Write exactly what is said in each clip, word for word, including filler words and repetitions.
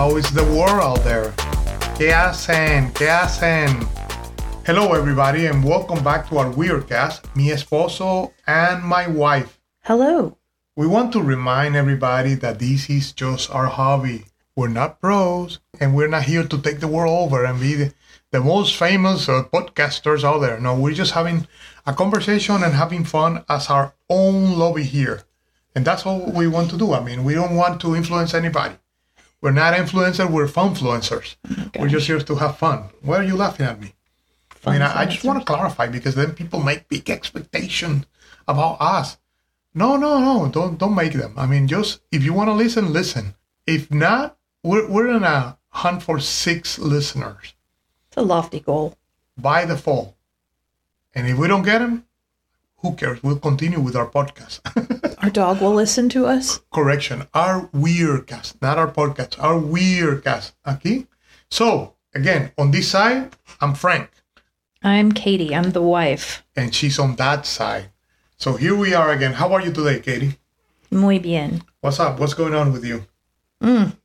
How is the world out there? ¿Qué hacen? ¿Qué hacen? Hello, everybody, and welcome back to our Weirdcast, mi esposo and my wife. Hello. We want to remind everybody that this is just our hobby. We're not pros, and we're not here to take the world over and be the, the most famous uh, podcasters out there. No, we're just having a conversation and having fun as our own lobby here. And that's all we want to do. I mean, we don't want to influence anybody. We're not influencers, we're funfluencers. Oh, we're just here to have fun. Why are you laughing at me? I mean, I, I just want to clarify because then people make big expectations about us. No, no, no, don't don't make them. I mean, just if you want to listen, listen. If not, we're we're in a hunt for six listeners. It's a lofty goal. By the fall. And if we don't get them, who cares? We'll continue with our podcast. Our dog will listen to us. Correction. Our Weirdcast, not our podcast. Our Weirdcast. Okay? So, again, on this side, I'm Frank. I'm Katie. I'm the wife. And she's on that side. So here we are again. How are you today, Katie? Muy bien. What's up? What's going on with you? Mm.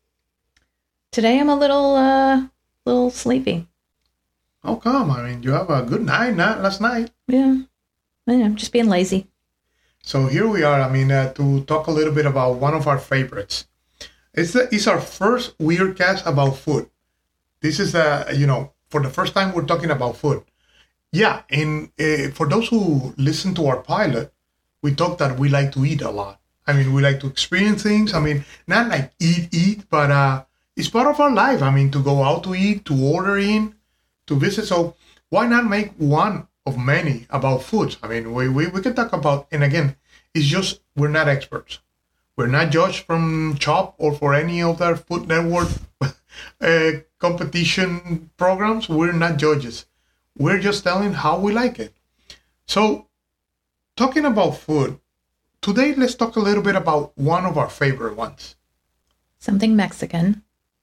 Today I'm a little, uh, little sleepy. How come? I mean, you have a good night, not last night. Yeah. I'm just being lazy. So here we are, I mean, uh, to talk a little bit about one of our favorites. It's, the, it's our first Weirdcast about food. This is, the, you know, for the first time we're talking about food. Yeah, and uh, for those who listen to our pilot, we talk that we like to eat a lot. I mean, we like to experience things. I mean, not like eat, eat, but uh, it's part of our life. I mean, to go out to eat, to order in, to visit. So why not make one of many about foods? I mean, we, we, we can talk about, and again, it's just, we're not experts. We're not judged from Chop or for any other Food Network uh, competition programs. We're not judges. We're just telling how we like it. So, talking about food, today let's talk a little bit about one of our favorite ones. Something Mexican.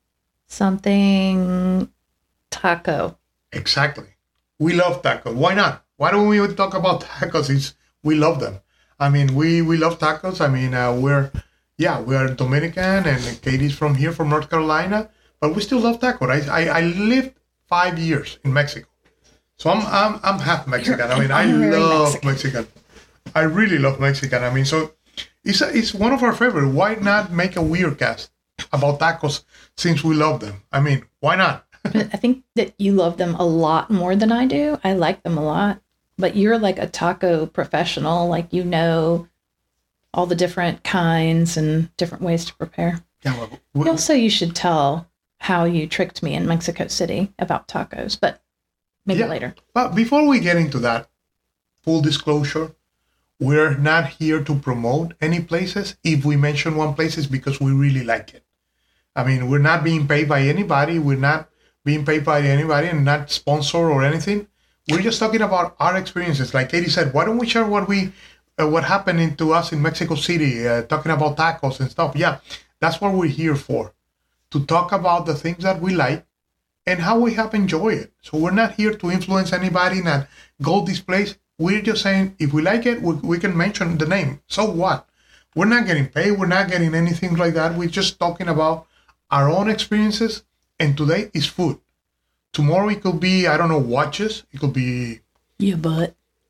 Something taco. Exactly. We love tacos. Why not? Why don't we talk about tacos? It's, we love them. I mean, we, we love tacos. I mean, uh, we're, yeah, we are Dominican and Katie's from here, from North Carolina, but we still love tacos. I, I, I lived five years in Mexico. So I'm I'm I'm half Mexican. I mean, I love Mexican. Mexican. I really love Mexican. I mean, so it's a, it's one of our favorite. Why not make a Weirdcast about tacos since we love them? I mean, why not? I think that you love them a lot more than I do. I like them a lot, but you're like a taco professional. Like, you know all the different kinds and different ways to prepare. Yeah. Well, we, also, you should tell how you tricked me in Mexico City about tacos, but. Maybe yeah, later. But before we get into that, full disclosure, we're not here to promote any places. If we mention one place, it's because we really like it. I mean, we're not being paid by anybody. We're not being paid by anybody and not sponsored or anything. We're just talking about our experiences. Like Katie said, why don't we share what we, uh, what happened to us in Mexico City, uh, talking about tacos and stuff. Yeah, that's what we're here for, to talk about the things that we like and how we have enjoyed it. So we're not here to influence anybody, not go this place. We're just saying, if we like it, we, we can mention the name. So what? We're not getting paid. We're not getting anything like that. We're just talking about our own experiences. And today is food. Tomorrow it could be, I don't know, watches. It could be... Your butt.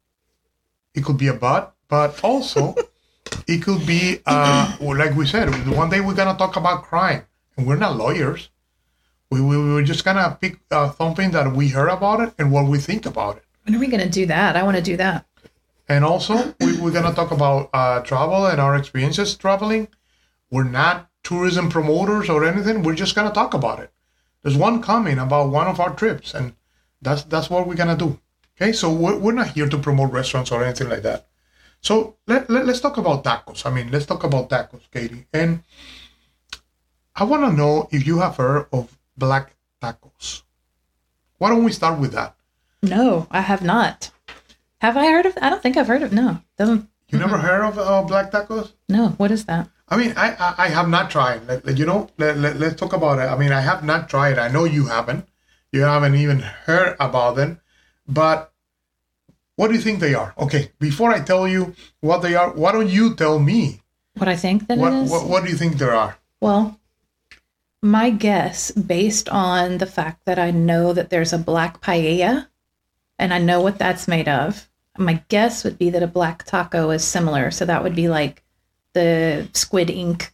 It could be a butt. But also, it could be, uh, like we said, one day we're going to talk about crime. And we're not lawyers. We, we, we were just going to pick uh, something that we heard about it and what we think about it. When are we going to do that? I want to do that. And also, we, we're going to talk about uh, travel and our experiences traveling. We're not tourism promoters or anything. We're just going to talk about it. There's one coming about one of our trips, and that's that's what we're going to do. Okay, so we're, we're not here to promote restaurants or anything like that. So let, let, let's talk about tacos. I mean, let's talk about tacos, Katie. And I want to know if you have heard of black tacos. Why don't we start with that? No, I have not. Have I heard of? I don't think I've heard of. No, doesn't. You never heard of uh, black tacos? No. What is that? I mean, I I, I have not tried. Let, let, you know, let, let, let's talk about it. I mean, I have not tried. I know you haven't. You haven't even heard about them. But what do you think they are? Okay, before I tell you what they are, why don't you tell me what I think that what, it is? What, what do you think there are? Well, My guess, based on the fact that I know that there's a black paella and I know what that's made of, my guess would be that a black taco is similar. So that would be like the squid ink.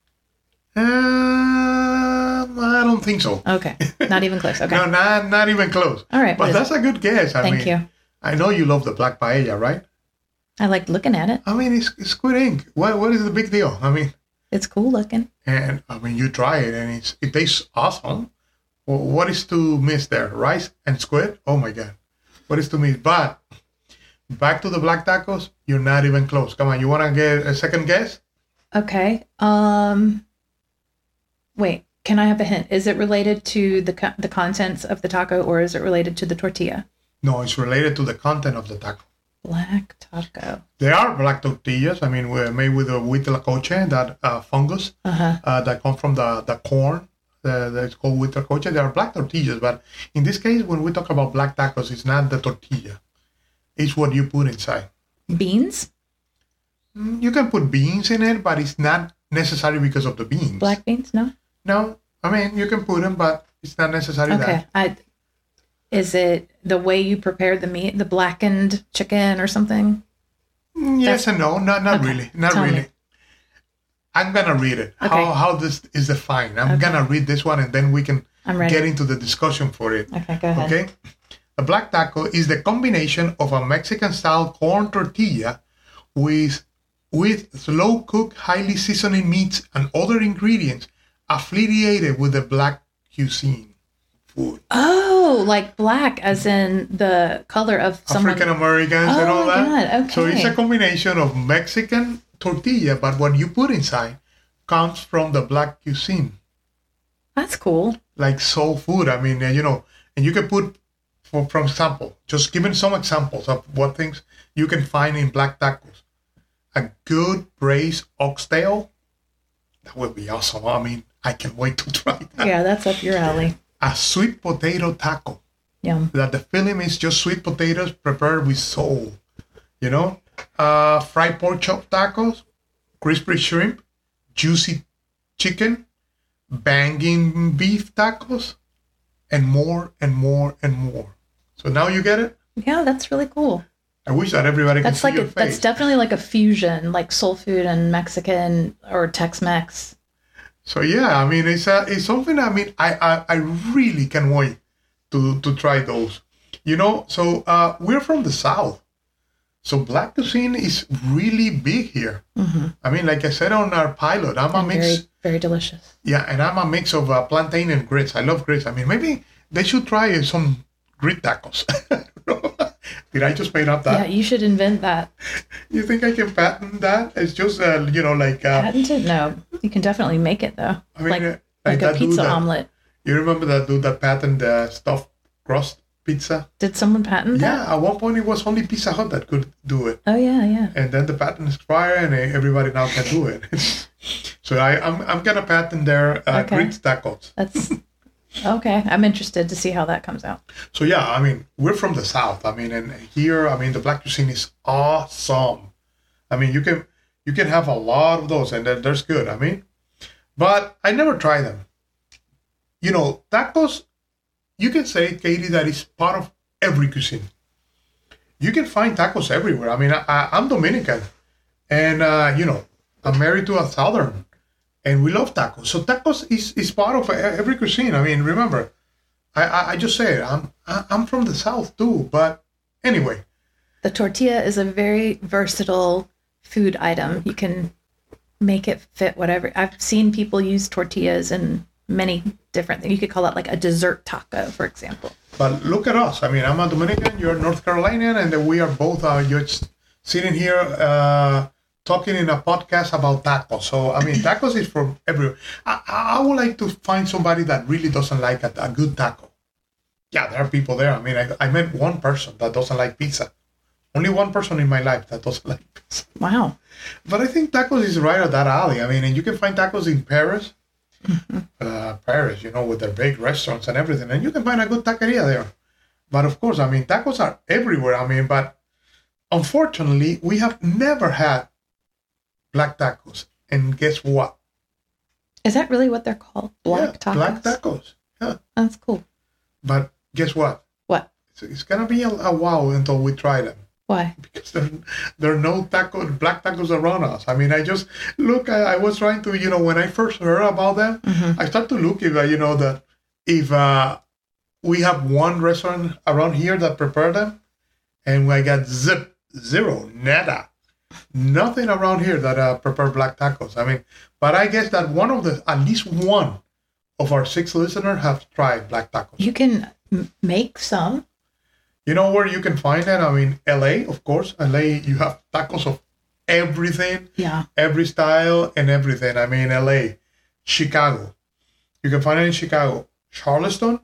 Um, I don't think so. Okay. Not even close. Okay. No, not, not even close. All right. But that's it? a good guess. I Thank mean, you. I know you love the black paella, right? I like looking at it. I mean, it's, it's squid ink. What What is the big deal? I mean, it's cool looking. And I mean, you try it and it's, it tastes awesome. Well, what is to miss there? Rice and squid? Oh my God. What is to miss? But back to the black tacos, you're not even close. Come on, you want to get a second guess? Okay. Um, wait, can I have a hint? Is it related to the co- the contents of the taco or is it related to the tortilla? No, it's related to the content of the taco. Black taco. They are black tortillas. I mean, we're made with a huitlacoche, that uh, fungus Uh-huh. uh, that comes from the, the corn. Uh, that's called huitlacoche. They are black tortillas, but in this case, when we talk about black tacos, it's not the tortilla. It's what you put inside. Beans? Mm, You can put beans in it, but it's not necessary because of the beans. Black beans? No? No, I mean, you can put them, but it's not necessary Okay. I, is it the way you prepare the meat, the blackened chicken or something? that. Mm, Yes That's- and no, not, not Okay. really. Not Tell me. really. I'm going to read it. Okay. How, how this is defined. I'm Okay. going to read this one and then we can I'm ready. get into the discussion for it. Okay, go ahead. Okay? A black taco is the combination of a Mexican-style corn tortilla with with slow-cooked, highly seasoned meats and other ingredients affiliated with the black cuisine food. Oh, like black as in the color of someone. African Americans and Oh all my that. God, So it's okay. a combination of Mexican tortilla, but what you put inside comes from the black cuisine, That's cool. like soul food. I mean, uh, you know, and you can put, for, for example, just giving some examples of what things you can find in black tacos. A good braised oxtail, that would be awesome. I mean, I can't wait to try that. Yeah, that's up your alley. A sweet potato taco. Yum. That the filling is just sweet potatoes prepared with soul. You know, uh, fried pork chop tacos, crispy shrimp, juicy chicken, banging beef tacos, and more and more and more. So now you get it. Yeah, that's really cool. I wish that everybody could That's see like your a, face. that's definitely like a fusion, like soul food and Mexican or Tex-Mex. So yeah, I mean, it's a, it's something. I mean, I, I I really can wait to to try those. You know, so uh, we're from the South, so black cuisine is really big here. Mm-hmm. I mean, like I said on our pilot, I'm a And mix. very, very delicious. Yeah, and I'm a mix of uh, plantain and grits. I love grits. I mean, maybe they should try some grit tacos. Did I just make up Yeah, that? you should invent that. You think I can patent that? It's just, uh, you know, like... Uh, Patented? No, you can definitely make it though. I mean, like uh, like a that dude pizza that- omelet. You remember that dude that patented the stuffed crust pizza? Did someone patent that? Yeah, at one point it was only Pizza Hut that could do it. Oh yeah, yeah. And then the patent expired and uh, everybody now can do it. So I, I'm, I'm going to patent their uh, Okay. grits tacos. That's okay. I'm interested to see how that comes out. So yeah, I mean, we're from the South. I mean, and here, I mean, the black cuisine is awesome. I mean, you can you can have a lot of those, and they're, they're good. I mean, but I never try them. You know, tacos. You can say, Katie, that is part of every cuisine. You can find tacos everywhere. I mean, I, I, I'm Dominican, and uh, you know, I'm married to a Southern, and we love tacos. So tacos is, is part of every cuisine. I mean, remember, I, I, I just said I'm I, I'm from the South too. But anyway, The tortilla is a very versatile food item. You can make it fit whatever. I've seen people use tortillas in many different things. You could call it like a dessert taco, for example. but look at us. I mean, I'm a Dominican. You're North Carolinian, and then we are both uh, just sitting here uh, talking in a podcast about tacos. So I mean, tacos is from everywhere. I, I would like to find somebody that really doesn't like a, a good taco. Yeah, there are people there. I mean, I, I met one person that doesn't like pizza. Only one person in my life that doesn't like pizza. Wow. But I think tacos is right at that alley. I mean, and you can find tacos in Paris. uh, Paris, you know, with their big restaurants and everything. And you can find a good taqueria there. But of course, I mean, tacos are everywhere. I mean, but unfortunately, we have never had black tacos. And guess what? Is that really what they're called? Black yeah, tacos? Black tacos. Yeah. That's cool. But guess what? What? It's, it's going to be a, a while until we try them. Why? Because there, there are no taco, black tacos around us. I mean, I just, look, I, I was trying to, you know, when I first heard about them, mm-hmm. I started to look if, uh, you know, that if uh, we have one restaurant around here that prepare them, and I got zip, zero, nada. Nothing around here that uh, prepare black tacos. I mean, but I guess that one of the, at least one of our six listeners have tried black tacos. You can m- make some. You know where you can find it? I mean, L A, of course. L A, you have tacos of everything. Yeah. Every style and everything. I mean, L A, Chicago. You can find it in Chicago, Charleston,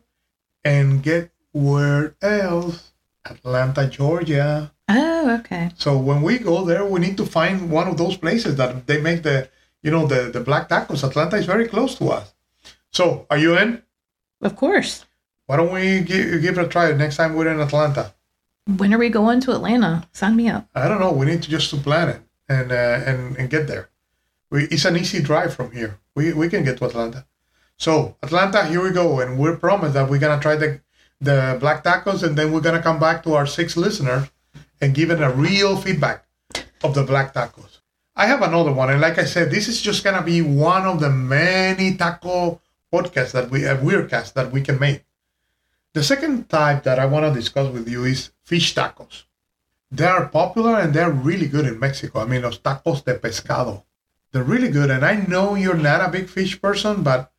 and get where else? Atlanta, Georgia. Oh, okay. So when we go there, we need to find one of those places that they make the, you know, the, the black tacos. Atlanta is very close to us. So, are you in? Of course. Why don't we give, give it a try next time we're in Atlanta? When are we going to Atlanta? Sign me up. I don't know. We need to just to plan it and uh, and and get there. We, it's an easy drive from here. We we can get to Atlanta. So Atlanta, here we go, and we're promised that we're gonna try the the black tacos, and then we're gonna come back to our six listeners and give it a real feedback of the black tacos. I have another one, and like I said, this is just gonna be one of the many taco podcasts that we have, weirdcasts that we can make. The second type that I want to discuss with you is fish tacos. They are popular and they're really good in Mexico. I mean, los tacos de pescado. They're really good. And I know you're not a big fish person, but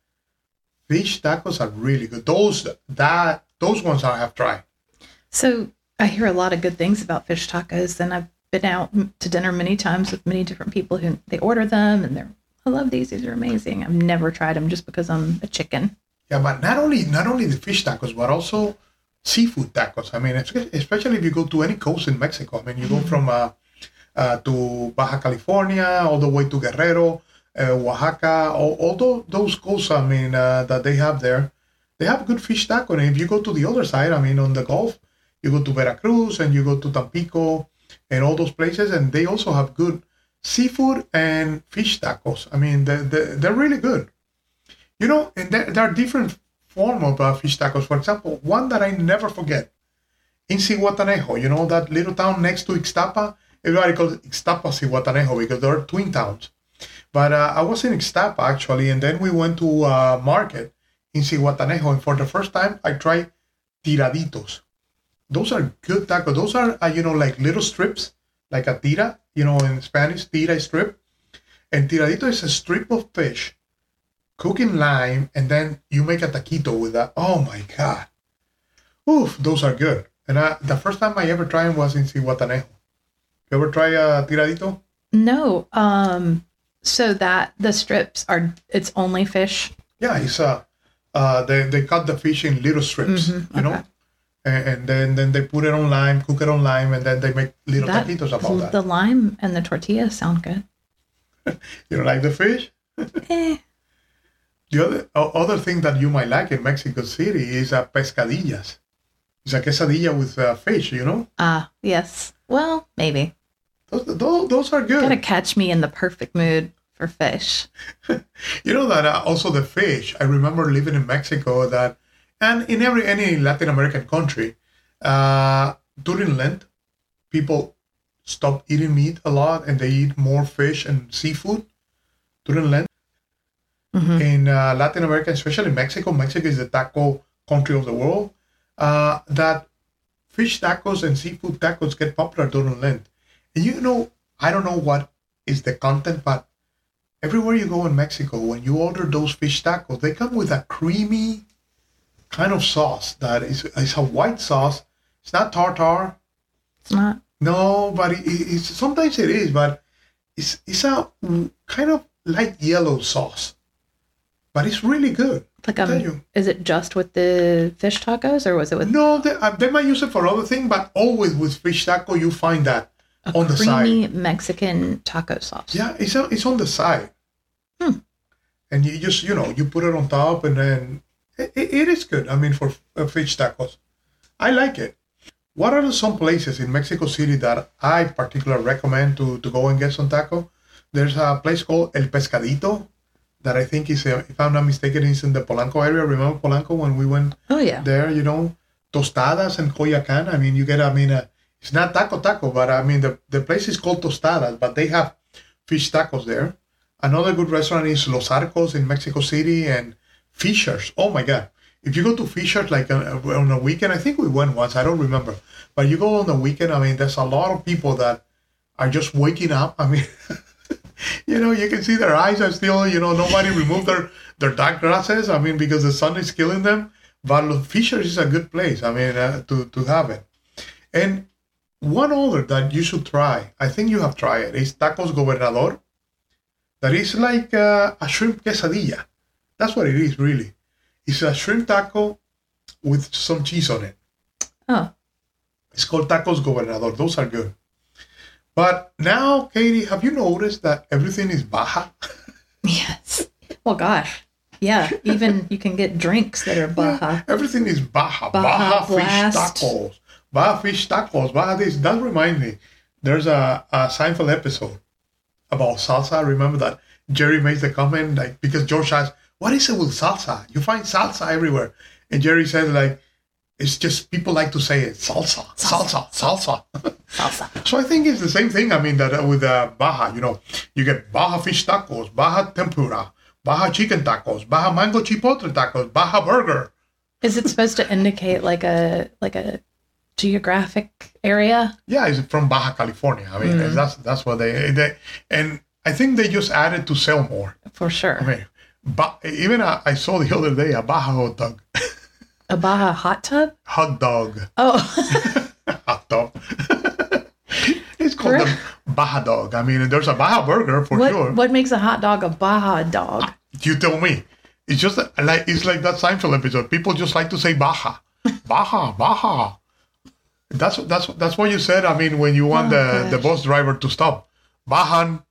fish tacos are really good. Those that those ones I have tried. So I hear a lot of good things about fish tacos, and I've been out to dinner many times with many different people who they order them, and they're, I love these. These are amazing. I've never tried them just because I'm a chicken. Yeah, but not only not only the fish tacos, but also seafood tacos. I mean, especially if you go to any coast in Mexico. I mean, you go from uh, uh, to Baja California all the way to Guerrero, uh, Oaxaca, all, all those, those coasts. I mean, uh, that they have there, they have good fish taco. And if you go to the other side, I mean, on the Gulf, you go to Veracruz and you go to Tampico and all those places, and they also have good seafood and fish tacos. I mean, they, they, they're really good. You know, and there, there are different forms of uh, fish tacos. For example, one that I never forget, in Zihuatanejo, you know, that little town next to Ixtapa. Everybody calls it Ixtapa Zihuatanejo because they're twin towns. But uh, I was in Ixtapa, actually, and then we went to a market in Zihuatanejo, and for the first time, I tried tiraditos. Those are good tacos. Those are, uh, you know, like little strips, like a tira, you know, in Spanish, tira is strip. And tiradito is a strip of fish, cook in lime, and then you make a taquito with that. Oh my God. Oof, those are good. And I, the first time I ever tried them was in Zihuatanejo. You ever try a tiradito? No. Um, so that the strips are, it's only fish? Yeah, it's uh, uh they, they cut the fish in little strips, mm-hmm, you okay. know? And, and then, then they put it on lime, cook it on lime, and then they make little that, taquitos about that. The lime and the tortilla sound good. You don't like the fish? eh. The other other thing that you might like in Mexico City is uh, pescadillas. It's a quesadilla with uh, fish, you know? Ah, yes. Well, maybe. Those, those, those are good. Gotta catch me in the perfect mood for fish. You know that uh, also the fish, I remember living in Mexico that, and in every any Latin American country, uh, during Lent, people stop eating meat a lot and they eat more fish and seafood during Lent. Mm-hmm. In uh, Latin America, especially Mexico, Mexico is the taco country of the world, uh, that fish tacos and seafood tacos get popular during Lent. And you know, I don't know what is the content, but everywhere you go in Mexico, when you order those fish tacos, they come with a creamy kind of sauce that is, is a white sauce. It's not tartar. It's not? No, but it, it's sometimes it is, but it's it's a kind of light yellow sauce. But it's really good. Like um, is it just with the fish tacos, or was it with? No, they, uh, they might use it for other things, but always with fish taco, you find that a on the side. Creamy Mexican taco sauce. Yeah, it's a, it's on the side. Hmm. And you just, you know, you put it on top, and then it, it is good. I mean, for uh, fish tacos, I like it. What are some places in Mexico City that I particularly recommend to, to go and get some taco? There's a place called El Pescadito that I think is, uh, if I'm not mistaken, is in the Polanco area. Remember Polanco when we went Oh, yeah. there, you know? Tostadas and Coyoacán. I mean, you get, I mean, uh, it's not taco taco, but I mean, the, the place is called Tostadas, but they have fish tacos there. Another good restaurant is Los Arcos in Mexico City and Fisher's. Oh my God. If you go to Fisher's like uh, on a weekend, I think we went once, I don't remember. But you go on the weekend, I mean, there's a lot of people that are just waking up. I mean, you know, you can see their eyes are still, you know, nobody removed their, their dark glasses. I mean, because the sun is killing them. But Fisher's is a good place, I mean, uh, to, to have it. And one other that you should try, I think you have tried it, is Tacos Gobernador. That is like uh, a shrimp quesadilla. That's what it is, really. It's a shrimp taco with some cheese on it. Oh. It's called Tacos Gobernador. Those are good. But now, Katie, have you noticed that everything is Baja? Yes. Well, gosh. Yeah. Even you can get drinks that are Baja. Yeah, everything is Baja. Baja Baja fish Blast. tacos. Baja fish tacos. Baja this. That reminds me. There's a, a Seinfeld episode about salsa. Remember that Jerry makes the comment, like, because George asked, what is it with salsa? You find salsa everywhere. And Jerry says, like, it's just people like to say it. Salsa, salsa, salsa. Salsa. So I think it's the same thing. I mean, that uh, with uh, Baja, you know, you get Baja fish tacos, Baja tempura, Baja chicken tacos, Baja mango chipotle tacos, Baja burger. Is it supposed to indicate like a like a geographic area? Yeah, it's from Baja California. I mean, Mm. that's that's what they, they and I think they just added to sell more. For sure. I mean, ba- even uh, I saw the other day a Baja hot dog. A Baja hot tub? Hot dog. Oh. Hot dog. It's called the Baja dog. I mean, there's a Baja burger for what, sure. What makes a hot dog a Baja dog? You tell me. It's just like it's like that Seinfeld episode. People just like to say Baja, Baja, Baja. That's that's that's what you said. I mean, when you want Oh, the, the gosh. bus driver to stop, Bajan.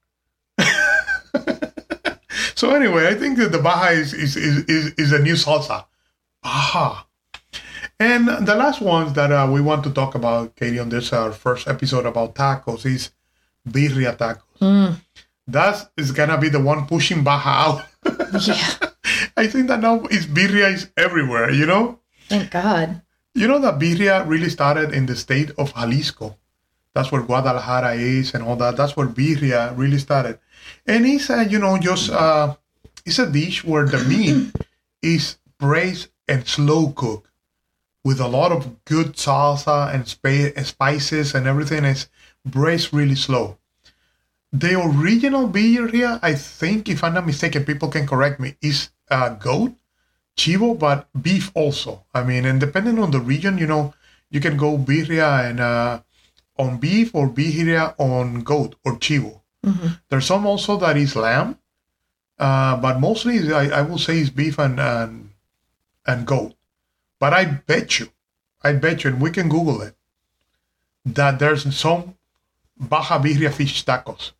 So anyway, I think that the Baja is is is is, is a new salsa, Baja. And the last ones that uh, we want to talk about, Katie, on this our first episode about tacos is birria tacos. Mm. That is gonna be the one pushing Baja out. Yeah. I think that now is birria is everywhere, you know? Thank God. You know that birria really started in the state of Jalisco. That's where Guadalajara is and all that. That's where birria really started. And it's, uh, you know, just, uh, it's a dish where the meat is braised and slow cooked with a lot of good salsa and spa- spices and everything. It's braised really slow. The original birria, I think, if I'm not mistaken, people can correct me, is uh, goat, chivo, but beef also. I mean, and depending on the region, you know, you can go birria and uh, on beef or birria on goat or chivo. Mm-hmm. There's some also that is lamb, uh, but mostly I, I will say is beef and, and and goat. But I bet you, I bet you, and we can Google it, that there's some Baja birria fish tacos.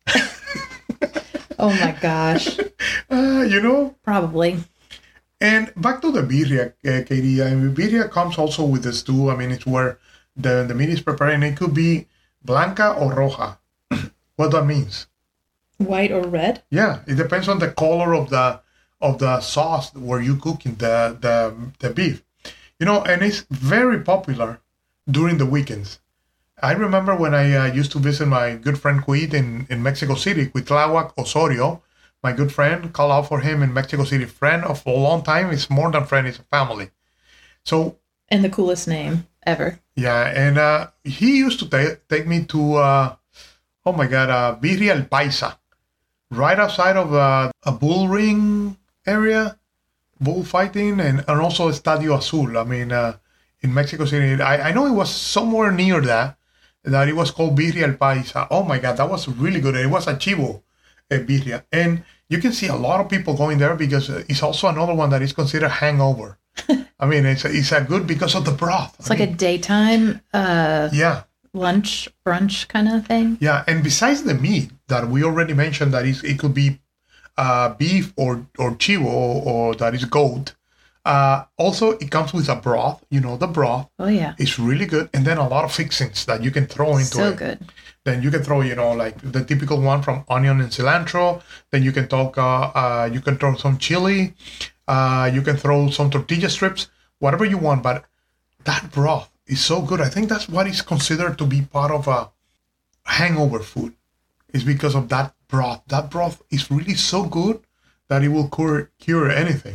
Oh my gosh. Uh, you know? Probably. And back to the birria, uh, Katie. I mean, birria comes also with the stew. I mean, it's where the, the meat is prepared, and it could be blanca or roja. What that means? White or red? Yeah, it depends on the color of the of the sauce where you cooking the, the, the beef. You know, and it's very popular during the weekends. I remember when I uh, used to visit my good friend Cuit in, in Mexico City, Cuitláhuac Osorio, my good friend, call out for him in Mexico City, friend of a long time. It's more than friend, it's a family. So, And the coolest name ever. yeah, and uh, he used to ta- take me to, uh, oh my God, uh, Birria El Paisa, right outside of uh, a bull ring area, bullfighting, and, and also Estadio Azul, I mean, uh, in Mexico City. I, I know it was somewhere near that, that it was called Birria El Paisa. Oh my God, that was really good. It was a chivo uh, birria. And you can see a lot of people going there because it's also another one that is considered hangover. I mean, it's a, it's a good because of the broth. It's like a daytime uh, Yeah. lunch, brunch kind of thing. Yeah, and besides the meat that we already mentioned, that is, it could be uh, beef or or chivo or, or that is goat. Uh, also, it comes with a broth. You know, the broth. Oh, yeah. It's really good. And then a lot of fixings that you can throw into So it. good. Then you can throw, you know, like the typical one from onion and cilantro. Then you can talk, uh, uh, you can throw some chili. Uh, you can throw some tortilla strips, whatever you want. But that broth is so good. I think that's what is considered to be part of a hangover food. Is because of that broth. That broth is really so good that it will cure, cure anything.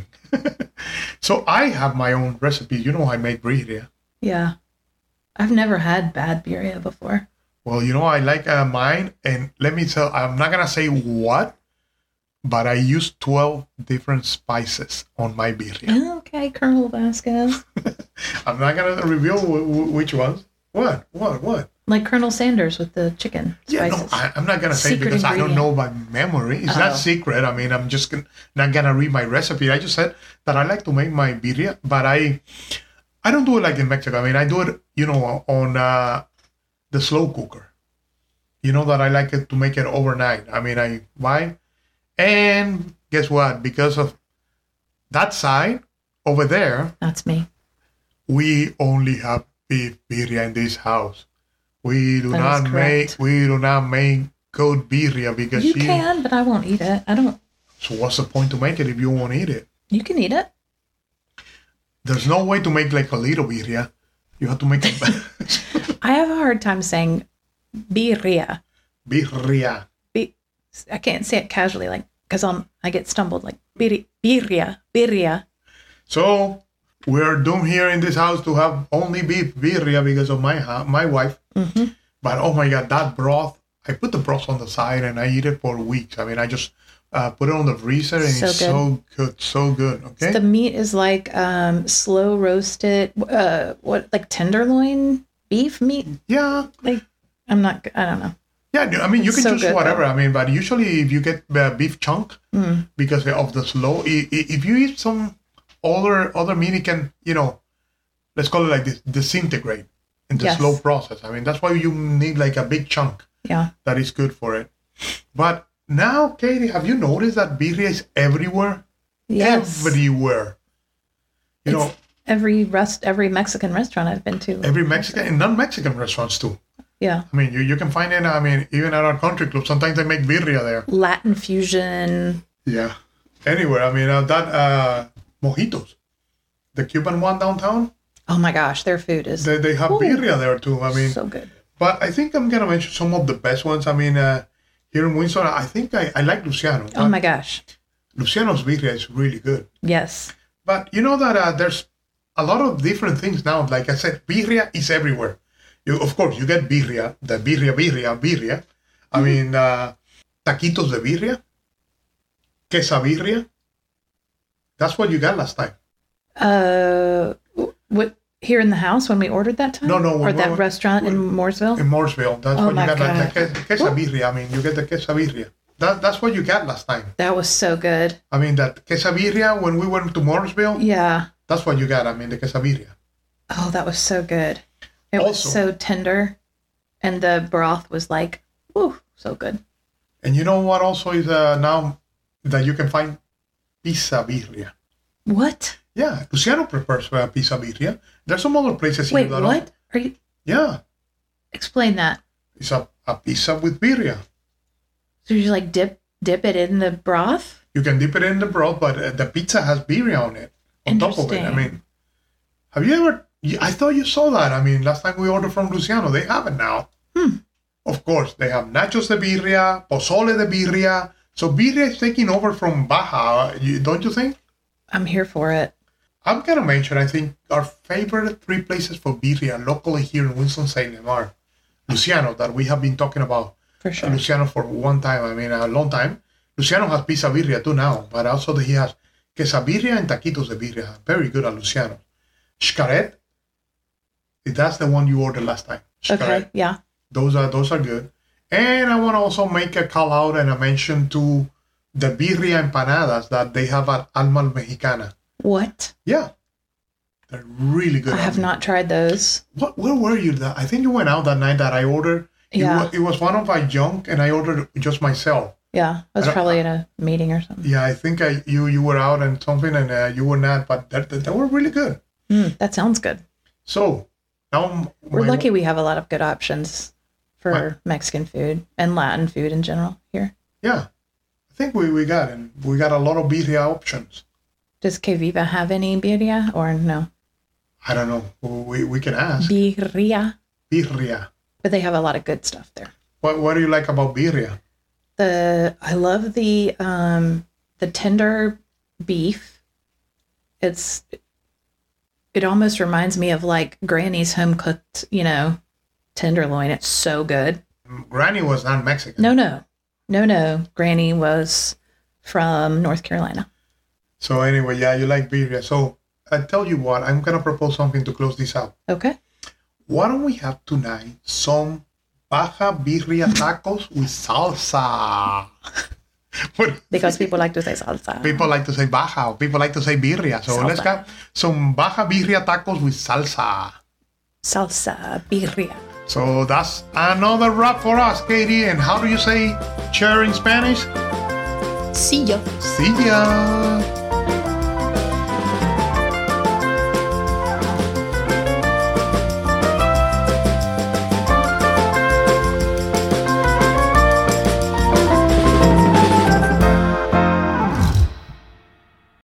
So I have my own recipe. You know, I make birria. Yeah. I've never had bad birria before. Well, you know, I like uh, mine. And let me tell, I'm not going to say what, but I use twelve different spices on my birria. Okay, Colonel Vasquez. I'm not going to reveal w- w- which ones. What? What? What? Like Colonel Sanders with the chicken Yeah, spices. no, I, I'm not going to say Secret because I don't ingredient. know by memory. It's Oh. not secret. I mean, I'm just gonna, not going to read my recipe. I just said that I like to make my birria, but I I don't do it like in Mexico. I mean, I do it, you know, on uh, the slow cooker. You know that I like it to make it overnight. I mean, I buy, and guess what? Because of that side over there, That's me. we only have beef birria in this house. We do That is not make correct. we do not make goat birria because You she. can, but I won't eat it. I don't. So what's the point to make it if you won't eat it? You can eat it. There's no way to make like a little birria. You have to make a I have a hard time saying birria. birria. Bi- I can't say it casually, like because I'm I get stumbled. Like bir- birria, birria. So we're doomed here in this house to have only beef birria because of my ha- my wife. Mm-hmm. But oh my god, that broth! I put the broth on the side and I eat it for weeks. I mean, I just uh, put it on the freezer and So it's good. so good, so good. Okay. The meat is like um, slow roasted, uh, what like tenderloin beef meat. yeah, Like I'm not. I don't know. yeah. I mean, you can So choose good, whatever. though. I mean, but usually if you get uh, beef chunk Mm. because of the slow, i- i- if you eat some other other meat, it can, you know, let's call it like this, disintegrate in the Yes. slow process. I mean, that's why you need like a big chunk Yeah. that is good for it. But now, Katie, have you noticed that birria is everywhere? Yes. Everywhere. You know, It's every rest, every Mexican restaurant I've been to. every Mexican and non-Mexican restaurants too. Yeah. I mean, you, you can find it, I mean, even at our country club, sometimes they make birria there. Latin fusion. Yeah. Anywhere. I mean, uh, that, uh, mojitos, the Cuban one downtown, Oh my gosh, their food is they, they have Ooh. birria there too. I mean, so good. but I think I'm going to mention some of the best ones. I mean, uh, here in Windsor, I think I, I like Luciano. Oh my gosh. Luciano's birria is really good. Yes. But you know that uh, there's a lot of different things now. Like I said, birria is everywhere. You, of course, you get birria, the birria, birria, birria. I mean, uh, taquitos de birria, quesabirria. That's what you got last time. Uh, what here in the house when we ordered that time? No, no, Or when- that when- restaurant in Mooresville? In Mooresville, that's Oh what you my got. Like, God. the que- quesabirria. I mean, you get the quesabirria. That, that's what you got last time. That was so good. I mean, that quesabirria, when we went to Mooresville, Yeah. that's what you got. I mean, the quesabirria. Oh, that was so good. It was Also- so tender, and the broth was like, woo, so good. And you know what also is uh, now that you can find pizza birria. What? Yeah, Luciano prepares uh, pizza birria. There's some other places Wait, here that what? Are you Yeah, explain that? it's a, a pizza with birria. So you like dip dip it in the broth? You can dip it in the broth, but uh, the pizza has birria on it, on top of it. I Interesting. mean, have you ever? you- I thought you saw that. I mean, last time we ordered from Luciano, they have it now. Hmm. Of course, they have nachos de birria, pozole de birria. So birria is taking over from Baja, you, don't you think? I'm here for it. I'm gonna mention, I think, our favorite three places for birria locally here in Winston-Salem are Luciano, that we have been talking about. For sure. Luciano for one time, I mean, a long time. Luciano has pizza birria too now, but also he has quesabirria and taquitos de birria. Very good at Luciano. Xcaret, that's the one you ordered last time. Xcaret. Okay, yeah. Those are those are good. And I want to also make a call out and a mention to the birria empanadas that they have at Alma Mexicana. What? Yeah, they're really good. I have not tried those. What? Where were you? That I think you went out that night that I ordered. It Yeah. was, it was one of my junk, and I ordered just myself. Yeah, I was I don't- probably in a meeting or something. Yeah, I think I, you you were out and something, and uh, you were not, but that, that, they were really good. Mm, that sounds good. So now We're my- lucky we have a lot of good options for What? Mexican food and Latin food in general here. Yeah, I think we, we got and we got a lot of birria options. Does Que Viva have any birria or no? I don't know. We we can ask. Birria. Birria. But they have a lot of good stuff there. What what do you like about birria? The I love the um the tender beef. It's it almost reminds me of like Granny's home cooked, you know, tenderloin. It's so good. Granny was not Mexican. No, no. No, no. Granny was from North Carolina. So anyway, yeah, you like birria. So I tell you what, I'm gonna propose something to close this out. Okay. Why don't we have tonight some baja birria tacos with salsa? What- Because people like to say salsa. people like to say baja, or people like to say birria. So let's Salsa. have some baja birria tacos with salsa. Salsa birria. So that's another wrap for us, Katie. And how do you say chair in Spanish? See ya. See ya.